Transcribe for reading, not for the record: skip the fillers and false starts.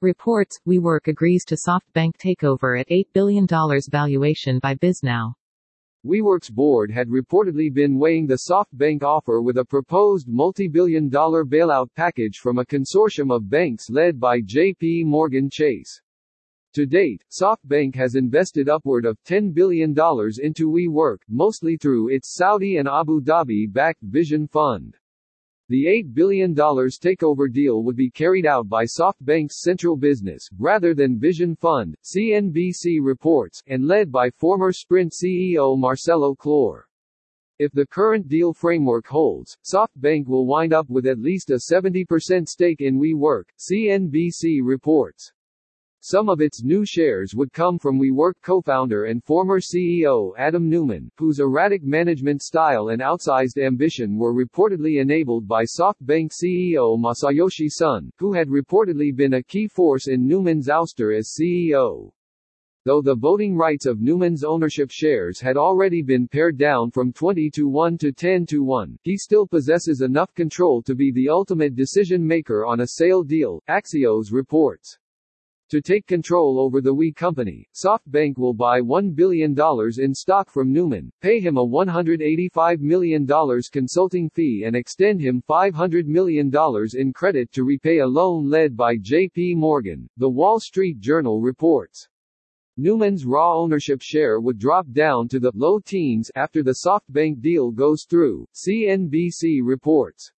Reports, WeWork agrees to SoftBank takeover at $8 billion valuation by Bisnow. WeWork's board had reportedly been weighing the SoftBank offer with a proposed multi-billion-dollar bailout package from a consortium of banks led by J.P. Morgan Chase. To date, SoftBank has invested upward of $10 billion into WeWork, mostly through its Saudi and Abu Dhabi-backed Vision Fund. The $8 billion takeover deal would be carried out by SoftBank's central business, rather than Vision Fund, CNBC reports, and led by former Sprint CEO Marcelo Claure. If the current deal framework holds, SoftBank will wind up with at least a 70% stake in WeWork, CNBC reports. Some of its new shares would come from WeWork co-founder and former CEO Adam Neumann, whose erratic management style and outsized ambition were reportedly enabled by SoftBank CEO Masayoshi Son, who had reportedly been a key force in Neumann's ouster as CEO. Though the voting rights of Neumann's ownership shares had already been pared down from 20-1 to 10-1, he still possesses enough control to be the ultimate decision-maker on a sale deal, Axios reports. To take control over the We company, SoftBank will buy $1 billion in stock from Neumann, pay him a $185 million consulting fee and extend him $500 million in credit to repay a loan led by J.P. Morgan, The Wall Street Journal reports. Neumann's raw ownership share would drop down to the low teens after the SoftBank deal goes through, CNBC reports.